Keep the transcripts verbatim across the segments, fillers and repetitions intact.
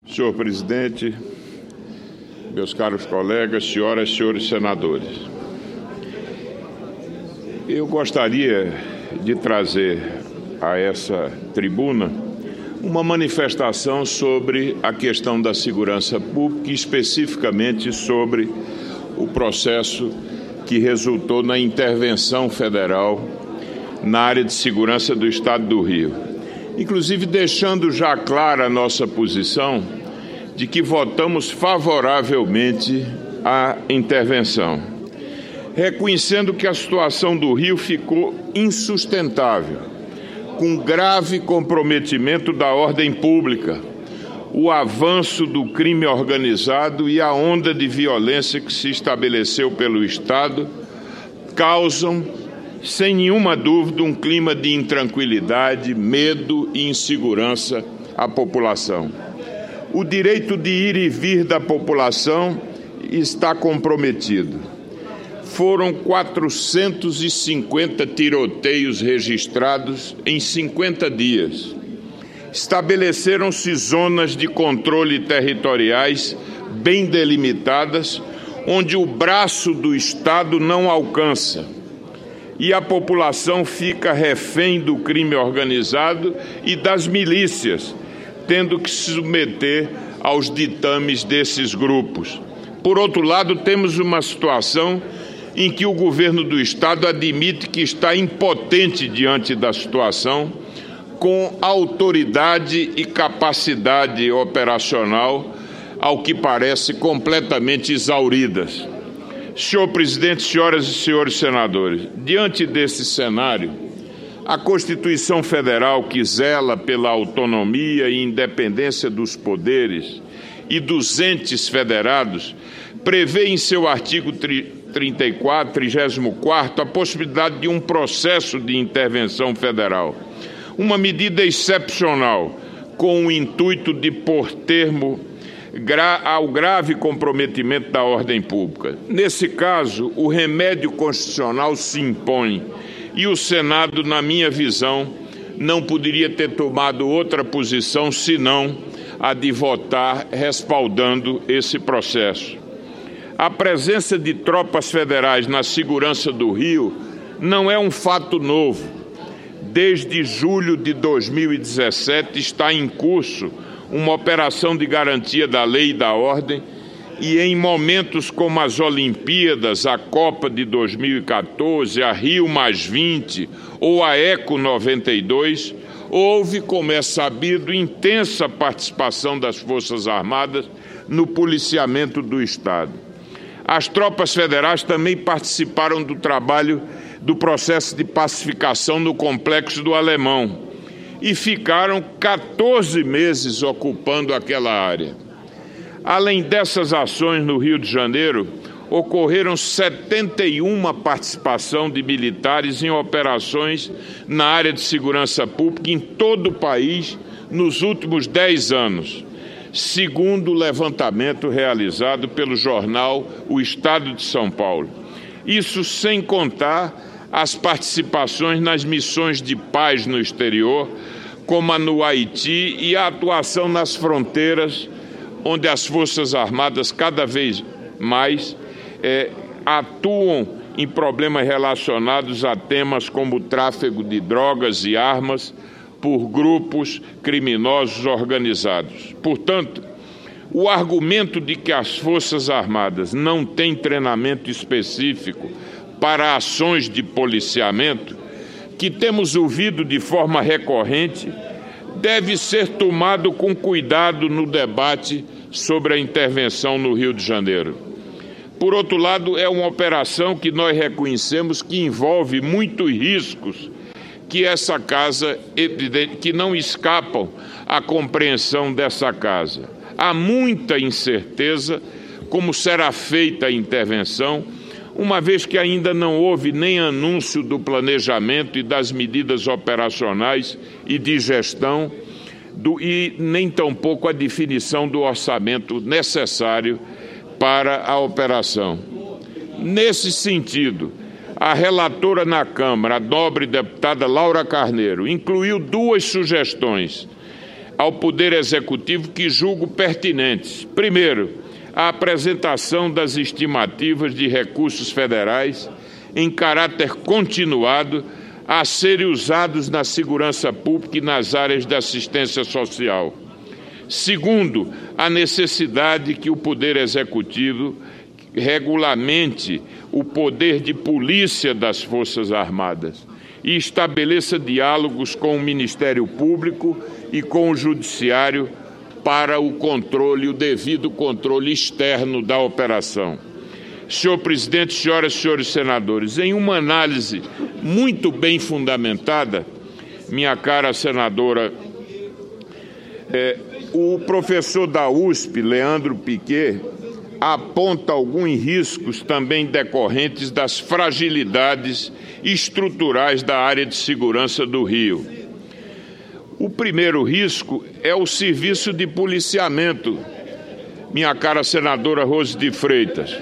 Senhor presidente, meus caros colegas, senhoras e senhores senadores, eu gostaria de trazer a essa tribuna uma manifestação sobre a questão da segurança pública, especificamente sobre o processo que resultou na intervenção federal na área de segurança do Estado do Rio. Inclusive deixando já clara a nossa posição de que votamos favoravelmente à intervenção, reconhecendo que a situação do Rio ficou insustentável, com grave comprometimento da ordem pública, o avanço do crime organizado e a onda de violência que se estabeleceu pelo Estado causam, sem nenhuma dúvida, um clima de intranquilidade, medo e insegurança à população. O direito de ir e vir da população está comprometido. Foram quatrocentos e cinquenta tiroteios registrados em cinquenta dias. Estabeleceram-se zonas de controle territoriais bem delimitadas, onde o braço do Estado não alcança e a população fica refém do crime organizado e das milícias, tendo que se submeter aos ditames desses grupos. Por outro lado, temos uma situação em que o governo do Estado admite que está impotente diante da situação, com autoridade e capacidade operacional, ao que parece, completamente exauridas. Senhor presidente, senhoras e senhores senadores, diante desse cenário, a Constituição Federal, que zela pela autonomia e independência dos poderes e dos entes federados, prevê em seu artigo trinta e quatro, trigésimo quarto, a possibilidade de um processo de intervenção federal, uma medida excepcional, com o intuito de pôr termo ao grave comprometimento da ordem pública. Nesse caso, o remédio constitucional se impõe e o Senado, na minha visão, não poderia ter tomado outra posição senão a de votar respaldando esse processo. A presença de tropas federais na segurança do Rio não é um fato novo. Desde julho de dois mil e dezessete está em curso uma operação de garantia da lei e da ordem, e em momentos como as Olimpíadas, a Copa de dois mil e quatorze, a Rio mais vinte ou a Eco noventa e dois, houve, como é sabido, intensa participação das Forças Armadas no policiamento do Estado. As tropas federais também participaram do trabalho do processo de pacificação no Complexo do Alemão e ficaram quatorze meses ocupando aquela área. Além dessas ações no Rio de Janeiro, ocorreram setenta e uma participação de militares em operações na área de segurança pública em todo o país nos últimos dez anos, segundo o levantamento realizado pelo jornal O Estado de São Paulo. Isso sem contar as participações nas missões de paz no exterior, como a no Haiti, e a atuação nas fronteiras, onde as Forças Armadas cada vez mais é, atuam em problemas relacionados a temas como o tráfico de drogas e armas por grupos criminosos organizados. Portanto, o argumento de que as Forças Armadas não têm treinamento específico para ações de policiamento, que temos ouvido de forma recorrente, deve ser tomado com cuidado no debate sobre a intervenção no Rio de Janeiro. Por outro lado, é uma operação que nós reconhecemos que envolve muitos riscos que essa casa, que não escapam à compreensão dessa casa. Há muita incerteza como será feita a intervenção, uma vez que ainda não houve nem anúncio do planejamento e das medidas operacionais e de gestão, do, e nem tampouco a definição do orçamento necessário para a operação. Nesse sentido, a relatora na Câmara, a nobre deputada Laura Carneiro, incluiu duas sugestões. ao Poder Executivo que julgo pertinentes. Primeiro, a apresentação das estimativas de recursos federais em caráter continuado a serem usados na segurança pública e nas áreas de assistência social. Segundo, a necessidade que o Poder Executivo regulamente o poder de polícia das Forças Armadas e estabeleça diálogos com o Ministério Público e com o Judiciário para o controle, o devido controle externo da operação. Senhor presidente, senhoras e senhores senadores, em uma análise muito bem fundamentada, minha cara senadora, é, o professor da U S P, Leandro Piquet, aponta alguns riscos também decorrentes das fragilidades estruturais da área de segurança do Rio. O primeiro risco é o serviço de policiamento, minha cara senadora Rose de Freitas.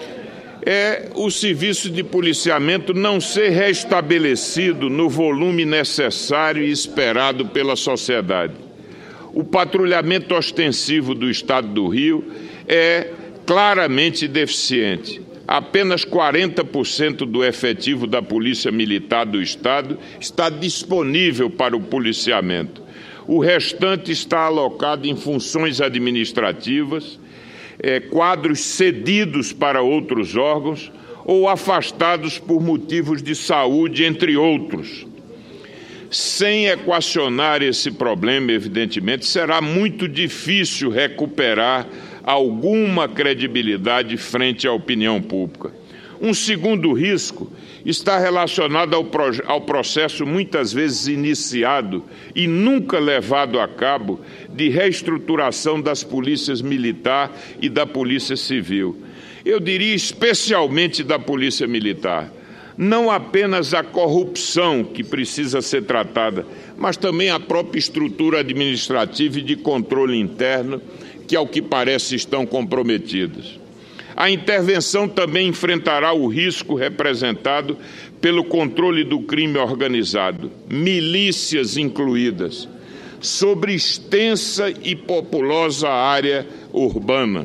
É o serviço de policiamento não ser restabelecido no volume necessário e esperado pela sociedade. O patrulhamento ostensivo do Estado do Rio é claramente deficiente. Apenas quarenta por cento do efetivo da Polícia Militar do Estado está disponível para o policiamento. O restante está alocado em funções administrativas, é, quadros cedidos para outros órgãos ou afastados por motivos de saúde, entre outros. Sem equacionar esse problema, evidentemente, será muito difícil recuperar alguma credibilidade frente à opinião pública. Um segundo risco está relacionado ao, pro- ao processo muitas vezes iniciado e nunca levado a cabo de reestruturação das polícias militar e da polícia civil. Eu diria especialmente da polícia militar. Não apenas a corrupção que precisa ser tratada, mas também a própria estrutura administrativa e de controle interno, que, ao que parece, estão comprometidas. A intervenção também enfrentará o risco representado pelo controle do crime organizado, milícias incluídas, sobre extensa e populosa área urbana.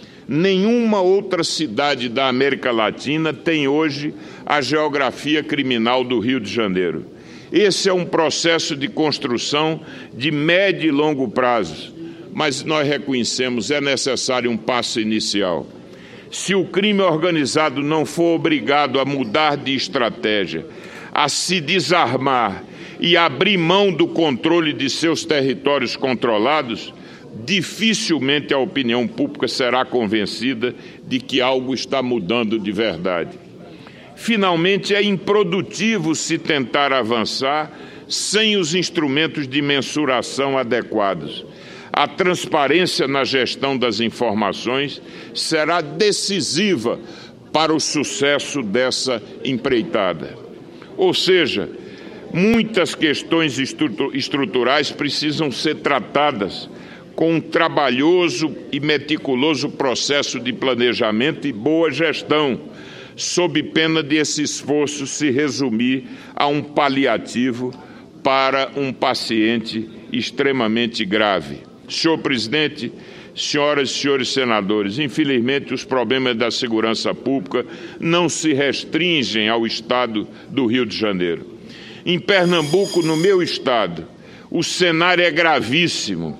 Nenhuma outra cidade da América Latina tem hoje a geografia criminal do Rio de Janeiro. Esse é um processo de construção de médio e longo prazo, mas nós reconhecemos que é necessário um passo inicial. Se o crime organizado não for obrigado a mudar de estratégia, a se desarmar e abrir mão do controle de seus territórios controlados, dificilmente a opinião pública será convencida de que algo está mudando de verdade. Finalmente, é improdutivo se tentar avançar sem os instrumentos de mensuração adequados. A transparência na gestão das informações será decisiva para o sucesso dessa empreitada. Ou seja, muitas questões estruturais precisam ser tratadas com um trabalhoso e meticuloso processo de planejamento e boa gestão, sob pena de esse esforço se resumir a um paliativo para um paciente extremamente grave. Senhor presidente, senhoras e senhores senadores, infelizmente os problemas da segurança pública não se restringem ao estado do Rio de Janeiro. Em Pernambuco, no meu estado, o cenário é gravíssimo.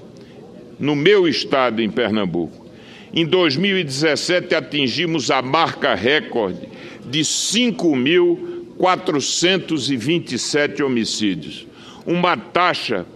No meu estado, em Pernambuco, em dois mil e dezessete atingimos a marca recorde de cinco mil quatrocentos e vinte e sete homicídios, uma taxa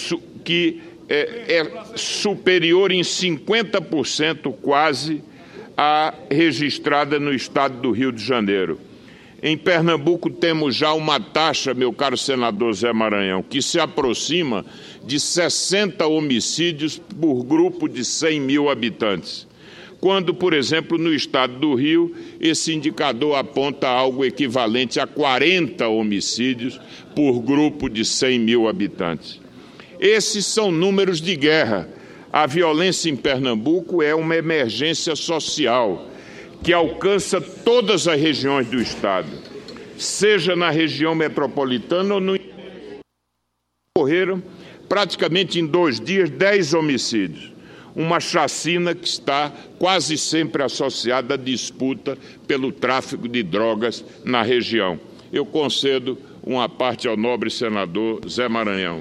que é, é superior em cinquenta por cento quase à registrada no estado do Rio de Janeiro. Em Pernambuco temos já uma taxa, meu caro senador Zé Maranhão, que se aproxima de sessenta homicídios por grupo de cem mil habitantes. Quando, por exemplo, no estado do Rio, esse indicador aponta algo equivalente a quarenta homicídios por grupo de cem mil habitantes. Esses são números de guerra. A violência em Pernambuco é uma emergência social que alcança todas as regiões do estado, seja na região metropolitana ou no morreram praticamente em dois dias, dez homicídios. Uma chacina que está quase sempre associada à disputa pelo tráfico de drogas na região. Eu concedo uma parte ao nobre senador Zé Maranhão.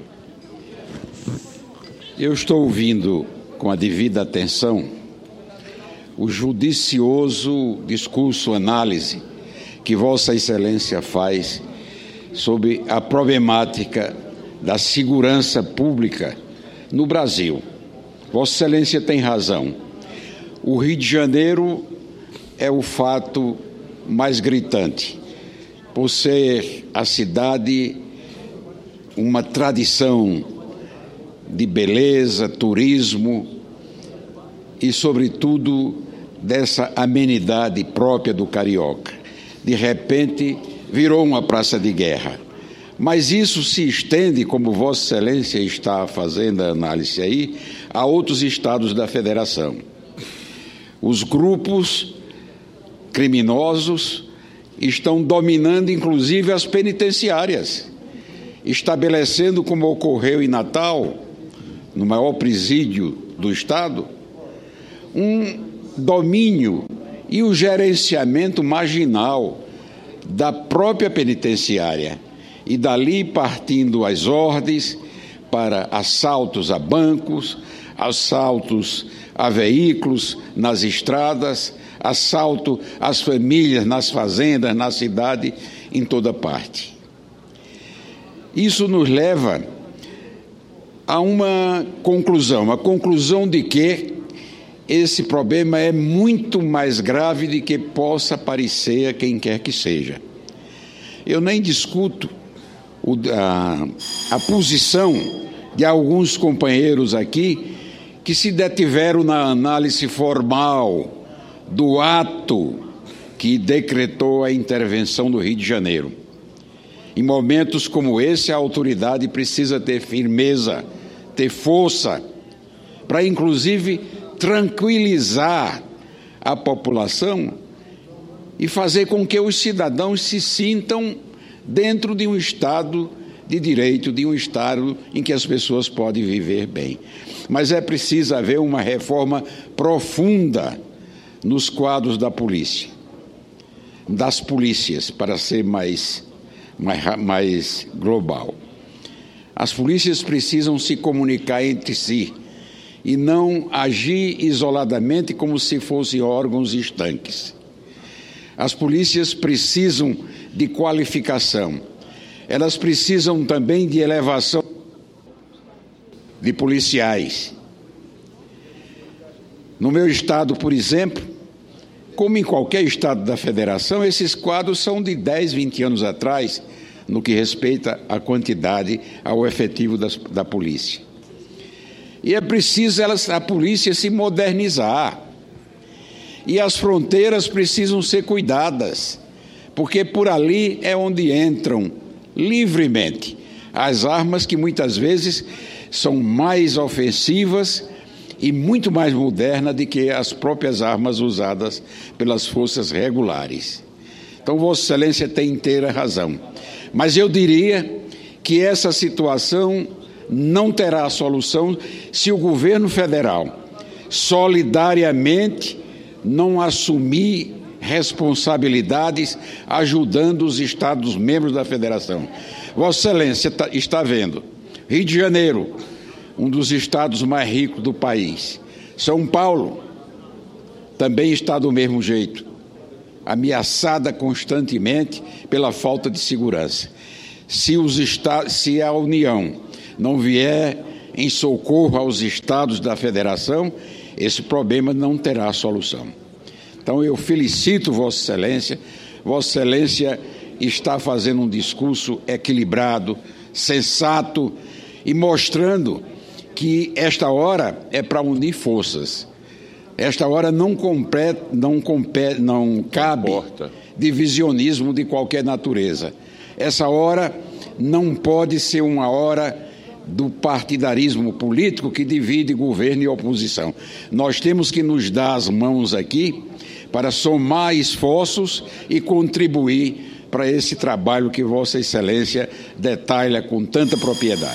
Eu estou ouvindo com a devida atenção o judicioso discurso, análise que Vossa Excelência faz sobre a problemática da segurança pública no Brasil. Vossa Excelência tem razão. O Rio de Janeiro é o fato mais gritante, por ser a cidade uma tradição de beleza, turismo e, sobretudo, dessa amenidade própria do carioca. De repente, virou uma praça de guerra. Mas isso se estende, como Vossa Excelência está fazendo a análise aí, a outros estados da Federação. Os grupos criminosos estão dominando, inclusive, as penitenciárias, estabelecendo, como ocorreu em Natal, no maior presídio do Estado, um domínio e o gerenciamento marginal da própria penitenciária, e dali partindo as ordens para assaltos a bancos, assaltos a veículos nas estradas, assalto às famílias nas fazendas, na cidade, em toda parte. Isso nos leva a uma conclusão, a conclusão de que esse problema é muito mais grave do que possa parecer a quem quer que seja. Eu nem discuto o, a, a posição de alguns companheiros aqui que se detiveram na análise formal do ato que decretou a intervenção do Rio de Janeiro. Em momentos como esse, a autoridade precisa ter firmeza, ter força, para inclusive tranquilizar a população e fazer com que os cidadãos se sintam dentro de um Estado de direito, de um Estado em que as pessoas podem viver bem. Mas é preciso haver uma reforma profunda nos quadros da polícia, das polícias, para ser mais, mais, mais global. As polícias precisam se comunicar entre si e não agir isoladamente como se fossem órgãos estanques. As polícias precisam de qualificação, elas precisam também de elevação de policiais. No meu estado, por exemplo, como em qualquer estado da federação, esses quadros são de dez, vinte anos atrás, no que respeita à quantidade, ao efetivo das, da polícia. E é preciso elas, a polícia se modernizar. E as fronteiras precisam ser cuidadas, porque por ali é onde entram livremente as armas que muitas vezes são mais ofensivas e muito mais modernas do que as próprias armas usadas pelas forças regulares. Então, Vossa Excelência tem inteira razão. Mas eu diria que essa situação não terá solução se o governo federal solidariamente não assumir responsabilidades ajudando os Estados-membros da Federação. Vossa Excelência está vendo Rio de Janeiro, um dos estados mais ricos do país. São Paulo também está do mesmo jeito, ameaçada constantemente pela falta de segurança. Se, os estados, se a União não vier em socorro aos estados da Federação, esse problema não terá solução. Então eu felicito Vossa Excelência. Vossa Excelência está fazendo um discurso equilibrado, sensato e mostrando que esta hora é para unir forças. Esta hora não, compete, não, compete, não cabe divisionismo de qualquer natureza. Essa hora não pode ser uma hora do partidarismo político que divide governo e oposição. Nós temos que nos dar as mãos aqui para somar esforços e contribuir para esse trabalho que Vossa Excelência detalha com tanta propriedade.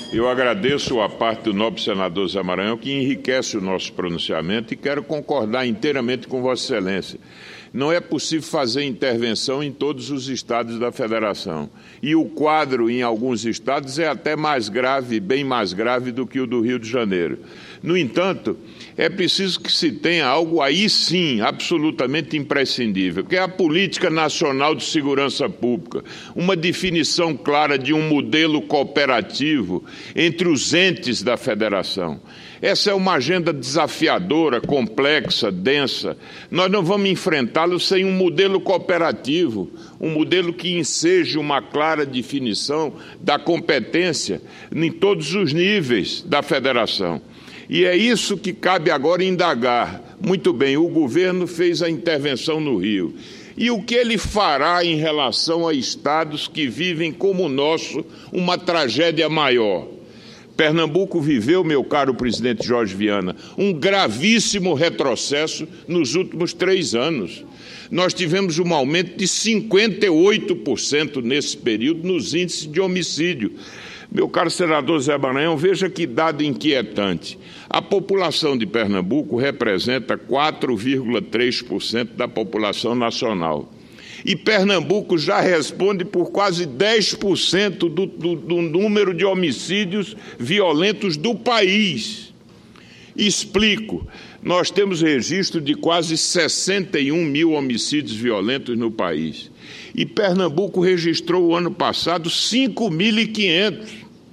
Eu agradeço a parte do nobre senador Zé Maranhão, que enriquece o nosso pronunciamento, e quero concordar inteiramente com Vossa Excelência. Não é possível fazer intervenção em todos os estados da federação. E o quadro em alguns estados é até mais grave, bem mais grave do que o do Rio de Janeiro. No entanto, é preciso que se tenha algo aí sim, absolutamente imprescindível, que é a Política Nacional de Segurança Pública, uma definição clara de um modelo cooperativo entre os entes da federação. Essa é uma agenda desafiadora, complexa, densa. Nós não vamos enfrentá-lo sem um modelo cooperativo, um modelo que enseje uma clara definição da competência em todos os níveis da federação. E é isso que cabe agora indagar. Muito bem, o governo fez a intervenção no Rio. E o que ele fará em relação a estados que vivem como o nosso uma tragédia maior? Pernambuco viveu, meu caro presidente Jorge Viana, um gravíssimo retrocesso nos últimos três anos. Nós tivemos um aumento de cinquenta e oito por cento nesse período nos índices de homicídio. Meu caro senador Zé Maranhão, veja que dado inquietante. A população de Pernambuco representa quatro vírgula três por cento da população nacional. E Pernambuco já responde por quase dez por cento do, do, do número de homicídios violentos do país. Explico. Nós temos registro de quase sessenta e um mil homicídios violentos no país. E Pernambuco registrou o ano passado cinco mil e quinhentos.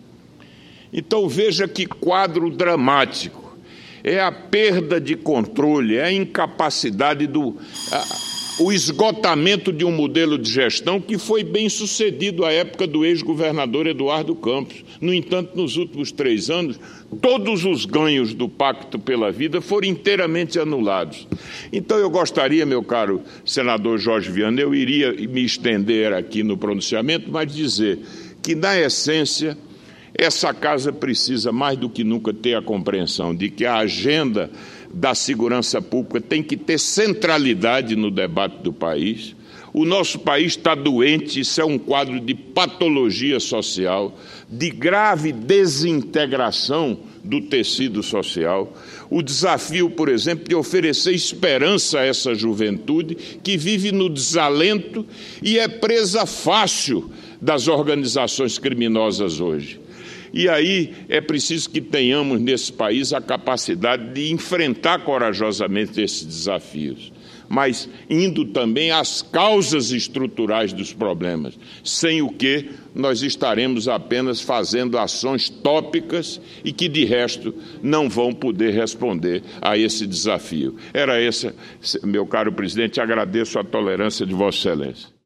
Então veja que quadro dramático. É a perda de controle, é a incapacidade do... A, o esgotamento de um modelo de gestão que foi bem sucedido à época do ex-governador Eduardo Campos. No entanto, nos últimos três anos, todos os ganhos do Pacto pela Vida foram inteiramente anulados. Então, eu gostaria, meu caro senador Jorge Viana, eu iria me estender aqui no pronunciamento, mas dizer que, na essência, essa casa precisa, mais do que nunca, ter a compreensão de que a agenda da segurança pública tem que ter centralidade no debate do país. O nosso país está doente, isso é um quadro de patologia social, de grave desintegração do tecido social. O desafio, por exemplo, de oferecer esperança a essa juventude que vive no desalento e é presa fácil das organizações criminosas hoje. E aí é preciso que tenhamos nesse país a capacidade de enfrentar corajosamente esses desafios, mas indo também às causas estruturais dos problemas, sem o que nós estaremos apenas fazendo ações tópicas e que, de resto, não vão poder responder a esse desafio. Era essa, meu caro presidente, agradeço a tolerância de Vossa Excelência.